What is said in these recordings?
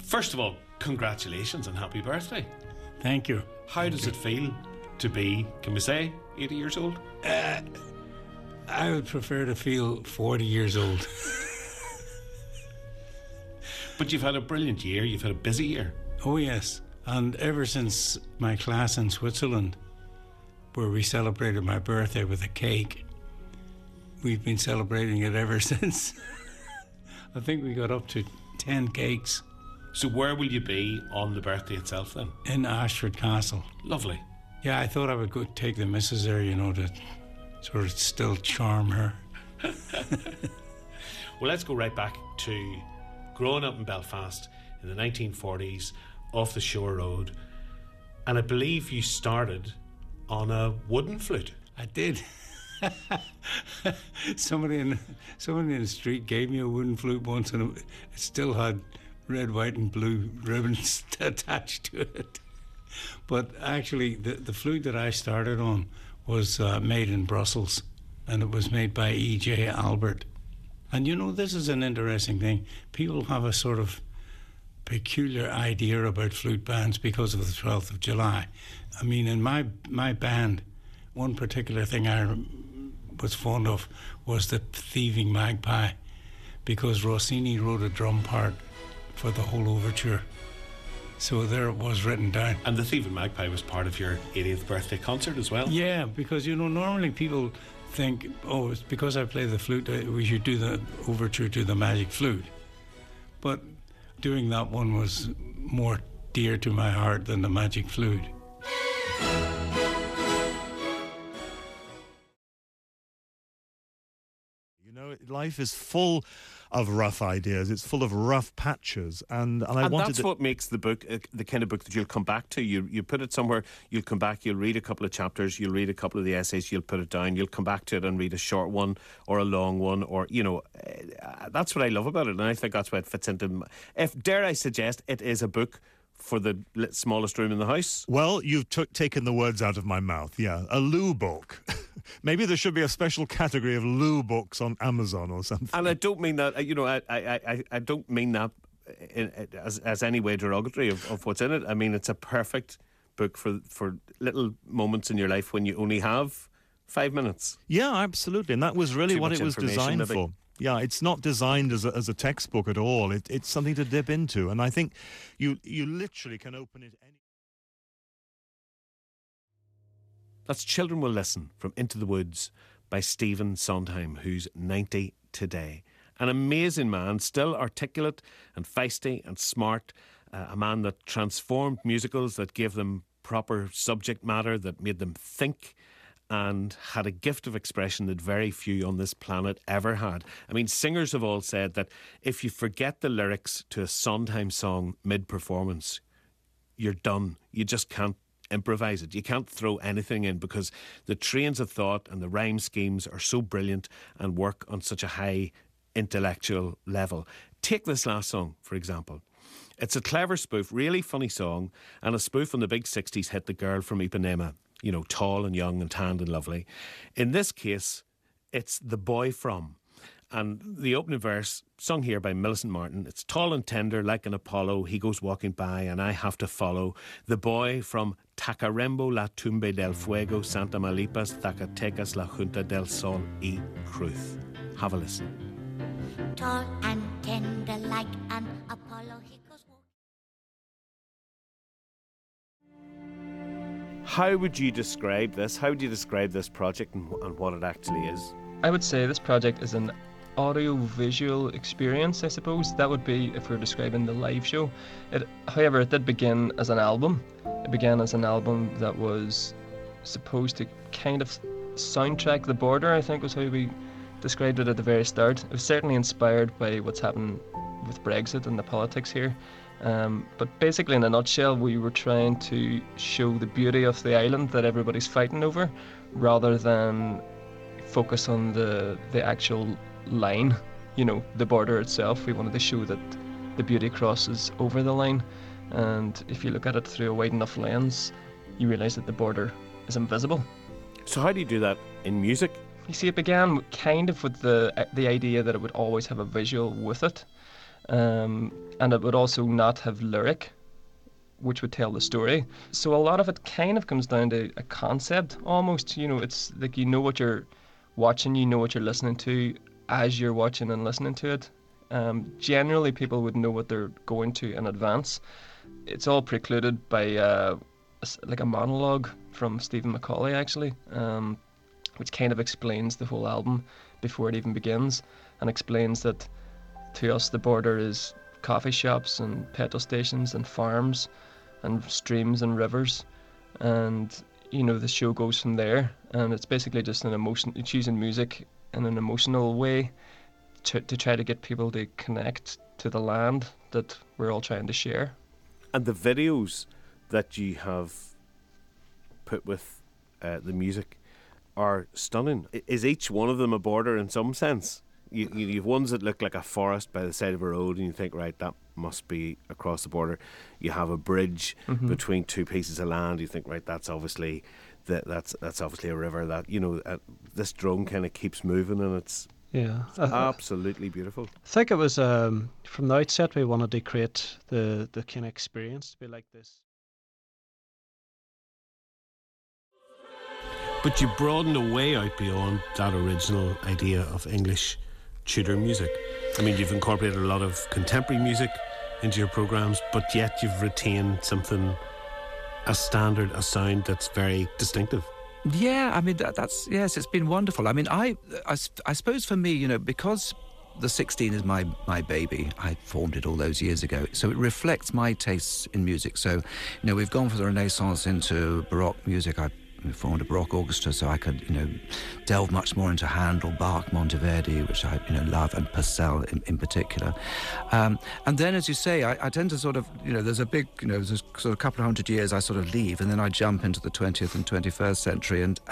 First of all, congratulations and happy birthday. Thank you. How does it feel to be, can we say, 80 years old? I would prefer to feel 40 years old. But you've had a brilliant year, you've had a busy year. Oh yes, and ever since my class in Switzerland, where we celebrated my birthday with a cake, we've been celebrating it ever since. I think we got up to 10 cakes. So where will you be on the birthday itself then? In Ashford Castle. Lovely. Yeah, I thought I would go take the missus there, you know, to sort of still charm her. Well, let's go right back to growing up in Belfast in the 1940s, off the Shore Road. And I believe you started on a wooden flute. I did. Somebody in the street gave me a wooden flute once, and it still had red, white and blue ribbons attached to it. But actually, the flute that I started on was made in Brussels, and it was made by E.J. Albert. And you know, this is an interesting thing. People have a sort of peculiar idea about flute bands because of the 12th of July. I mean, in my band, one particular thing I was fond of was the Thieving Magpie, because Rossini wrote a drum part for the whole overture. So there it was written down. And the Thieving Magpie was part of your 80th birthday concert as well? Yeah, because, you know, normally people think, oh, it's because I play the flute, we should do the overture to the Magic Flute. But doing that one was more dear to my heart than the Magic Flute. You know, life is full of rough ideas. It's full of rough patches, and that's what makes the book the kind of book that you'll come back to. You put it somewhere, you'll come back, you'll read a couple of chapters, you'll read a couple of the essays, you'll put it down, you'll come back to it and read a short one or a long one, or, you know, that's what I love about it, and I think that's why it fits into. If dare I suggest, it is a book for the smallest room in the house. Well, you've taken the words out of my mouth. Yeah, a Lou book. Maybe there should be a special category of Lou books on Amazon or something. And I don't mean that, you know, I don't mean that as any way derogatory of what's in it. I mean, it's a perfect book for little moments in your life when you only have 5 minutes. Yeah, absolutely. And that was really what it was designed maybe. for. Yeah, it's not designed as a textbook at all. It's something to dip into. And I think you literally can open it any... That's Children Will Listen from Into the Woods by Stephen Sondheim, who's 90 today. An amazing man, still articulate and feisty and smart. A man that transformed musicals, that gave them proper subject matter, that made them think, and had a gift of expression that very few on this planet ever had. I mean, singers have all said that if you forget the lyrics to a Sondheim song mid-performance, you're done. You just can't improvise it. You can't throw anything in, because the trains of thought and the rhyme schemes are so brilliant and work on such a high intellectual level. Take this last song, for example. It's a clever spoof, really funny song, and a spoof on the big 60s hit The Girl from Ipanema. You know, tall and young and tanned and lovely. In this case, it's The Boy From. And the opening verse, sung here by Millicent Martin, it's tall and tender like an Apollo. He goes walking by and I have to follow. The boy from Tacarembo, La Tumbe del Fuego, Santa Malipas, Zacatecas, La Junta del Sol y Cruz. Have a listen. Tall and tender like an Apollo. He goes walking. How would you describe this? How would you describe this project and what it actually is? I would say this project is an audio-visual experience, I suppose. That would be if we're describing the live show. However, it did begin as an album. It began as an album that was supposed to kind of soundtrack the border, I think was how we described it at the very start. It was certainly inspired by what's happened with Brexit and the politics here. But basically, in a nutshell, we were trying to show the beauty of the island that everybody's fighting over, rather than focus on the actual line, you know, the border itself. We wanted to show that the beauty crosses over the line, and if you look at it through a wide enough lens, you realise that the border is invisible. So how do you do that in music? You see, it began kind of with the idea that it would always have a visual with it. and it would also not have lyric, which would tell the story. So a lot of it kind of comes down to a concept almost. It's like you know what you're watching, you know what you're listening to as you're watching and listening to it. Generally, people would know what they're going to in advance. It's all precluded by like a monologue from Stephen Macaulay, actually, which kind of explains the whole album before it even begins, and explains that to us the border is coffee shops and petrol stations and farms and streams and rivers, and the show goes from there. And it's basically just an emotion. It's using music in an emotional way to try to get people to connect to the land that we're all trying to share. And the videos that you have put with the music are stunning. Is each one of them a border in some sense? You've ones that look like a forest by the side of a road, and you think, right, that must be across the border. You have a bridge between two pieces of land. You think, right, that's obviously that's obviously a river. That this drone kind of keeps moving, and it's absolutely beautiful. I think it was from the outset we wanted to create the kind of experience to be like this. But you broadened way out beyond that original idea of English Tudor music. I mean, you've incorporated a lot of contemporary music into your programmes, but yet you've retained something, a standard, a sound that's very distinctive. Yeah, I mean, that's yes, it's been wonderful. I mean, I suppose for me, because the 16 is my baby. I formed it all those years ago, so it reflects my tastes in music. So, we've gone from the Renaissance into Baroque music. I formed a Baroque orchestra, so I could, delve much more into Handel, Bach, Monteverdi, which I, love, and Purcell in particular. And then, as you say, I tend to sort of, there's a big, there's a sort of couple of 100 years I sort of leave, and then I jump into the 20th and 21st century, and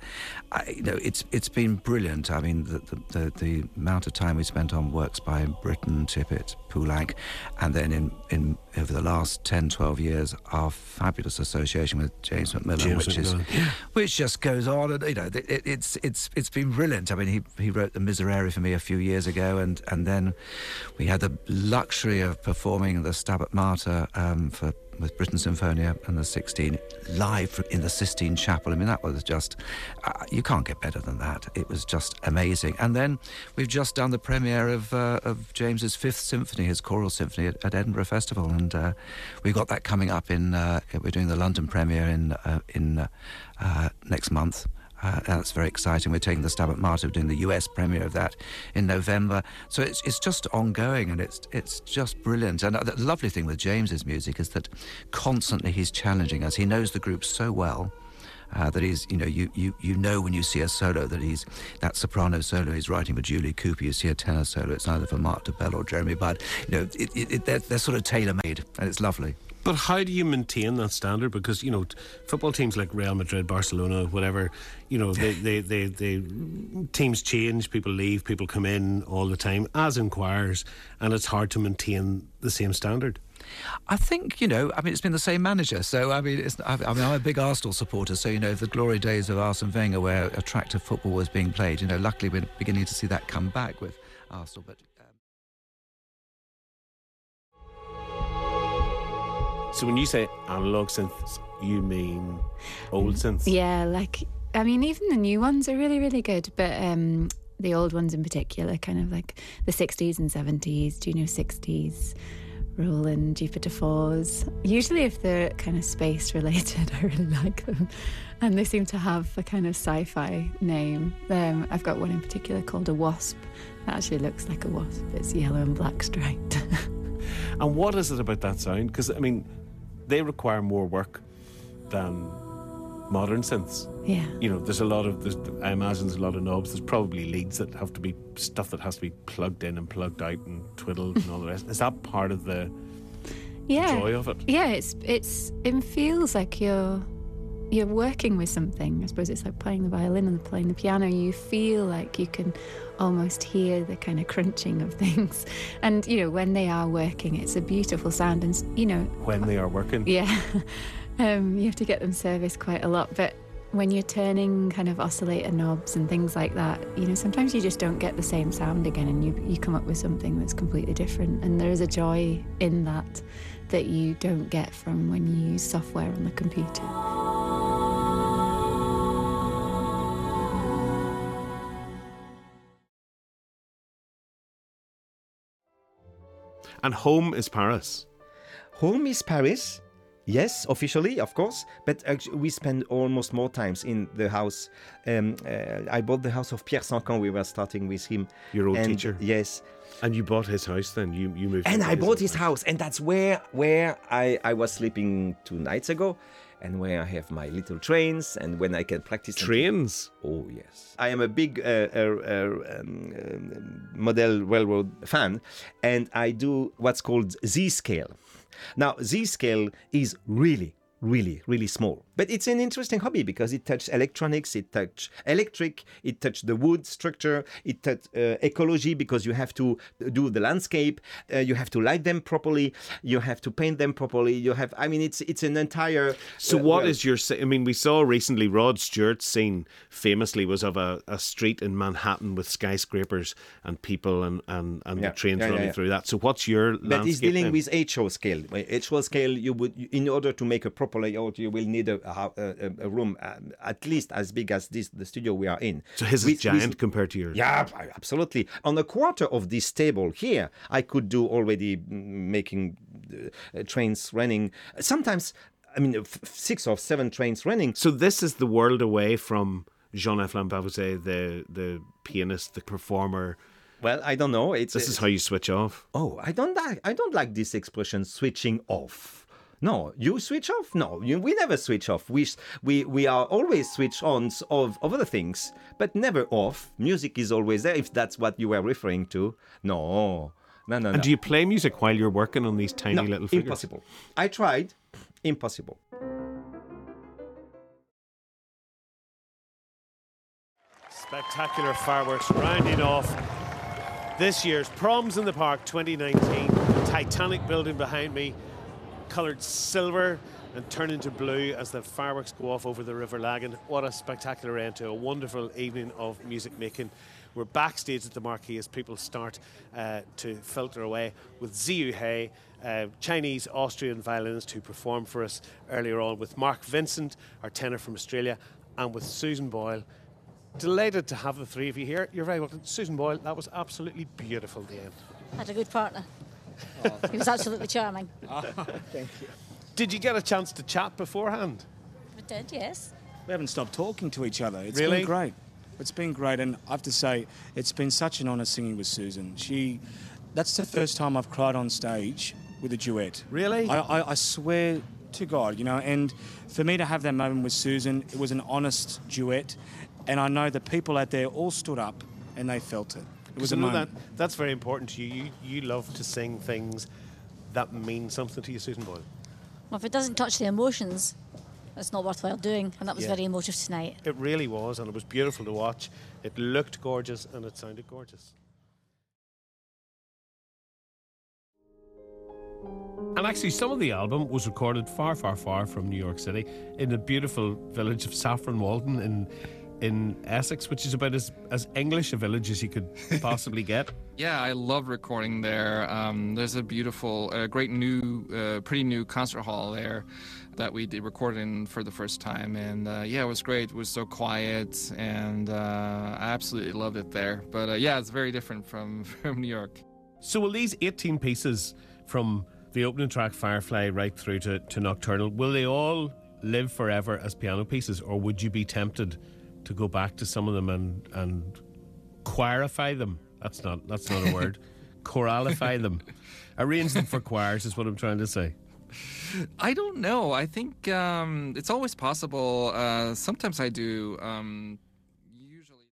it's been brilliant. I mean, the amount of time we spent on works by Britten, Tippett, Poulenc, and then in over the last 10, 12 years, our fabulous association with James Macmillan, which just goes on, and it's been brilliant. I mean, he wrote the Miserere for me a few years ago, and then we had the luxury of performing the Stabat Mater with Britten Symphonia and the 16 live in the Sistine Chapel. I mean, that was just you can't get better than that. It was just amazing. And then we've just done the premiere of James's Fifth Symphony, his choral symphony at Edinburgh Festival, and we've got that coming up we're doing the London premiere in next month. That's very exciting. We're taking the Stabat Mater, doing the US premiere of that in November. So it's just ongoing, and it's just brilliant. And the lovely thing with James's music is that constantly he's challenging us. He knows the group so well that he's, you know when you see a solo that soprano solo he's writing for Julie Cooper. You see a tenor solo, it's either for Mark DeBell or Jeremy Budd. They're sort of tailor-made, and it's lovely. But how do you maintain that standard? Because, football teams like Real Madrid, Barcelona, whatever, they teams change, people leave, people come in all the time, as in choirs, and it's hard to maintain the same standard. I think, it's been the same manager. So, I'm a big Arsenal supporter. So, the glory days of Arsene Wenger where attractive football was being played, luckily we're beginning to see that come back with Arsenal. But So when you say analogue synths, you mean old synths? Yeah, even the new ones are really, really good, but the old ones in particular, kind of like the 60s and 70s, Juno 60s, Roland, Jupiter 4s. Usually if they're kind of space related, I really like them. And they seem to have a kind of sci-fi name. I've got one in particular called a Wasp. That actually looks like a wasp. It's yellow and black striped. And what is it about that sound? Because, they require more work than modern synths. Yeah. I imagine there's a lot of knobs. There's probably leads that have to be stuff that has to be plugged in and plugged out and twiddled and all the rest. Is that part of the joy of it? Yeah, it feels like you're working with something. I suppose it's like playing the violin and playing the piano. You feel like you can almost hear the kind of crunching of things. And, when they are working, it's a beautiful sound. And, when they are working? Yeah. You have to get them serviced quite a lot. But when you're turning kind of oscillator knobs and things like that, sometimes you just don't get the same sound again, and you come up with something that's completely different. And there is a joy in that you don't get from when you use software on the computer. And home is Paris. Home is Paris. Yes, officially, of course, but we spend almost more times in the house. I bought the house of Pierre Sancan. We were starting with him. Your old teacher? Yes. And you bought his house then? You moved And I bought his house, and that's where I was sleeping 2 nights ago, and where I have my little trains, and when I can practice. Trains? Oh, yes. I am a big model railroad fan, and I do what's called Z-scale. Now, Z-scale is really small. But it's an interesting hobby because it touches electronics, it touches electric, it touches the wood structure, it touches ecology because you have to do the landscape, you have to light them properly, you have to paint them properly, it's an entire... So what is your... we saw recently Rod Stewart's scene famously was of a street in Manhattan with skyscrapers and people and the trains running through that. So what's your landscape? But he's dealing then? with HO scale. HO scale, you would, in order to make a proper layout, you will need a room at least as big as the studio we are in. So his is giant compared to yours? Yeah, absolutely. On a quarter of this table here, I could do already making trains running. Sometimes, 6 or 7 trains running. So this is the world away from Jean-F. Lambavouze, the pianist, the performer. Well, I don't know. This is how you switch off. Oh, I don't like this expression, switching off. No, you switch off? No, we never switch off. We are always switch ons of other things, but never off. Music is always there, if that's what you were referring to. No. And do you play music while you're working on these tiny little figures? Impossible. I tried. Impossible. Spectacular fireworks rounding off this year's Proms in the Park 2019. The Titanic building behind me, coloured silver and turn into blue as the fireworks go off over the River Lagan. What a spectacular end to a wonderful evening of music making. We're backstage at the Marquee as people start to filter away with Ziyu He, Chinese Austrian violinist who performed for us earlier on, with Mark Vincent, our tenor from Australia, and with Susan Boyle. Delighted to have the three of you here. You're very welcome. Susan Boyle, that was absolutely beautiful at the end. I had a good partner. He was absolutely charming. Thank you. Did you get a chance to chat beforehand? We did, yes. We haven't stopped talking to each other. It's Really? been great. It's been great, and I have to say, it's been such an honour singing with Susan. That's the first time I've cried on stage with a duet. Really? I swear to God, and for me to have that moment with Susan, it was an honest duet, and I know the people out there all stood up and they felt it. It was a moment. That's very important to you. You love to sing things that mean something to you, Susan Boyle. Well, if it doesn't touch the emotions, it's not worthwhile doing, and that was Yeah. very emotive tonight. It really was, and it was beautiful to watch. It looked gorgeous and it sounded gorgeous. And actually, some of the album was recorded far, far, far from New York City in the beautiful village of Saffron Walden in Essex, which is about as English a village as you could possibly get. Yeah, I love recording there. There's a beautiful, pretty new concert hall there that we did recorded in for the first time. And yeah, it was great. It was so quiet, and I absolutely loved it there. But yeah, it's very different from New York. So will these 18 pieces from the opening track, Firefly, right through to Nocturnal, will they all live forever as piano pieces, or would you be tempted to go back to some of them and choirify them? That's not a word. Choralify them. Arrange them for choirs is what I'm trying to say. I don't know. I think it's always possible. Sometimes I do. Usually.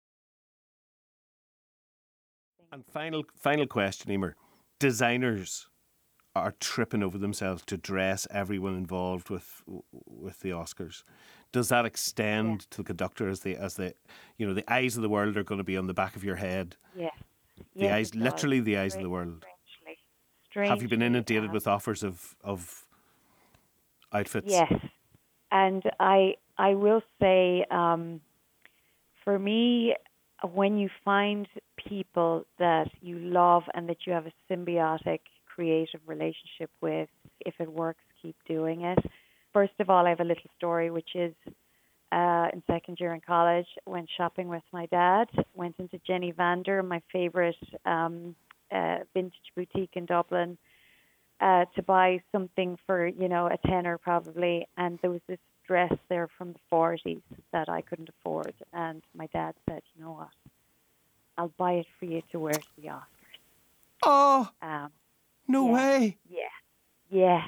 And final question, Emer. Designers are tripping over themselves to dress everyone involved with the Oscars. Does that extend to the conductor as the eyes of the world are going to be on the back of your head? Yeah. The eyes, literally the eyes of the world. Strangely. Have you been inundated with offers of outfits? Yes. And I I will say, for me, when you find people that you love and that you have a symbiotic, creative relationship with, if it works, keep doing it. First of all, I have a little story, which is in second year in college, went shopping with my dad, went into Jenny Vander, my favorite vintage boutique in Dublin, to buy something for, a tenner probably. And there was this dress there from the 40s that I couldn't afford. And my dad said, you know what, I'll buy it for you to wear to the Oscars. Oh, no way. Yeah.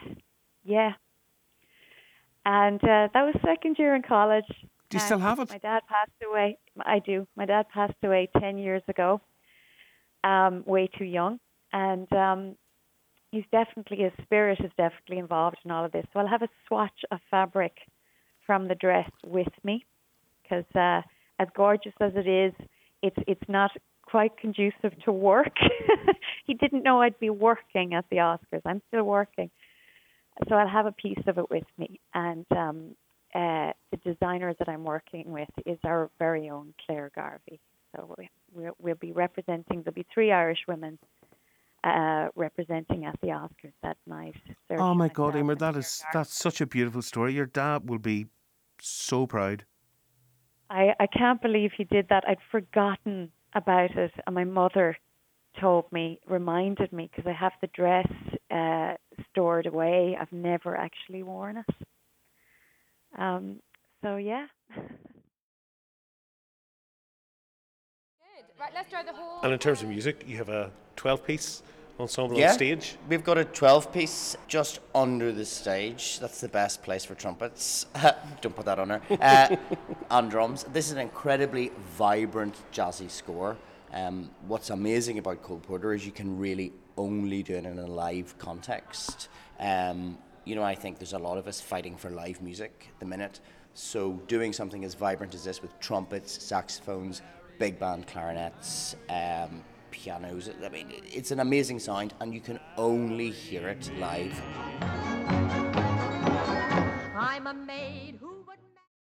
And that was second year in college. Do you still have it? My dad passed away. I do. My dad passed away 10 years ago, way too young. And his spirit is definitely involved in all of this. So I'll have a swatch of fabric from the dress with me, because as gorgeous as it is, it's not quite conducive to work. He didn't know I'd be working at the Oscars. I'm still working. So I'll have a piece of it with me. And the designer that I'm working with is our very own Claire Garvey. So we'll be representing, there'll be 3 Irish women representing at the Oscars that night. Oh my God, Emer, that's such a beautiful story. Your dad will be so proud. I can't believe he did that. I'd forgotten about it, and my mother reminded me, because I have the dress stored away. I've never actually worn it. So yeah. Right, let's try the whole. And in terms of music, you have a 12-piece ensemble on stage? We've got a 12-piece just under the stage. That's the best place for trumpets. Don't put that on there. On drums. This is an incredibly vibrant, jazzy score. What's amazing about Cole Porter is you can really only do it in a live context. I think there's a lot of us fighting for live music at the minute. So doing something as vibrant as this with trumpets, saxophones, big band clarinets, pianos, I mean, it's an amazing sound, and you can only hear it live. I'm a maid who would...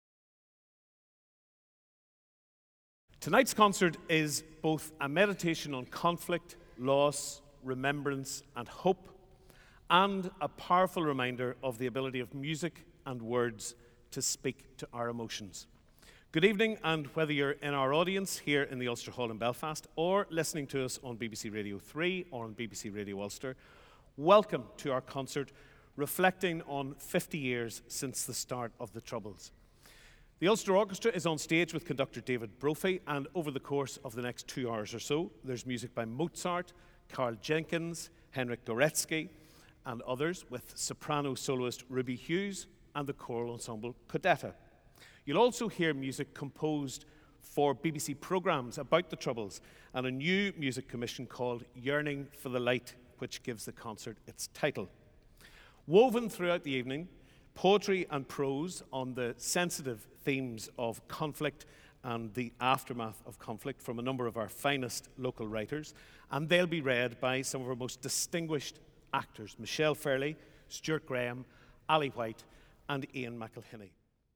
Tonight's concert is both a meditation on conflict, loss, remembrance, and hope, and a powerful reminder of the ability of music and words to speak to our emotions. Good evening, and whether you're in our audience here in the Ulster Hall in Belfast or listening to us on BBC Radio 3 or on BBC Radio Ulster, welcome to our concert reflecting on 50 years since the start of the Troubles. The Ulster Orchestra is on stage with conductor David Brophy, and over the course of the next 2 hours or so, there's music by Mozart, Carl Jenkins, Henryk Górecki, and others, with soprano soloist Ruby Hughes and the choral ensemble Codetta. You'll also hear music composed for BBC programmes about the Troubles and a new music commission called Yearning for the Light, which gives the concert its title. Woven throughout the evening, poetry and prose on the sensitive themes of conflict and the aftermath of conflict from a number of our finest local writers, and they'll be read by some of our most distinguished actors, Michelle Fairley, Stuart Graham, Ali White, and Ian McElhinney.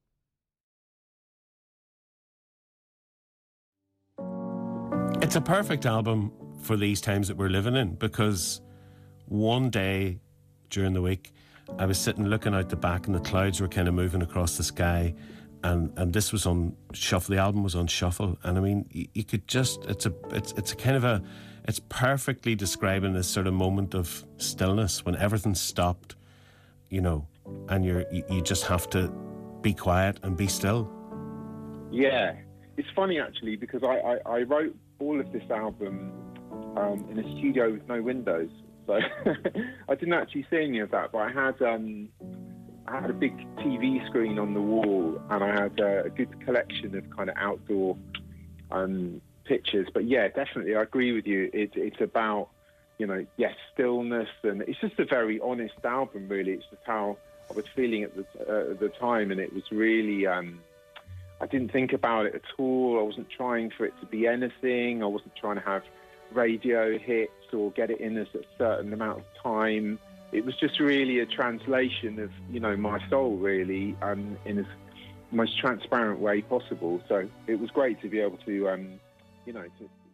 It's a perfect album for these times that we're living in, because one day during the week I was sitting looking out the back and the clouds were kind of moving across the sky, and this was on shuffle. The album was on shuffle, and I mean, you could just, it's perfectly describing this sort of moment of stillness when everything's stopped, and you just have to be quiet and be still. Yeah, it's funny actually, because I wrote all of this album in a studio with no windows, so I didn't actually see any of that, but I had a big TV screen on the wall, and I had a good collection of kind of outdoor pictures. But yeah, definitely, I agree with you. It's about, stillness, and it's just a very honest album, really. It's just how I was feeling at the time, and it was really, I didn't think about it at all. I wasn't trying for it to be anything. I wasn't trying to have radio hits or get it in a certain amount of time. It was just really a translation of, my soul, really, in as most transparent way possible. So it was great to be able to, to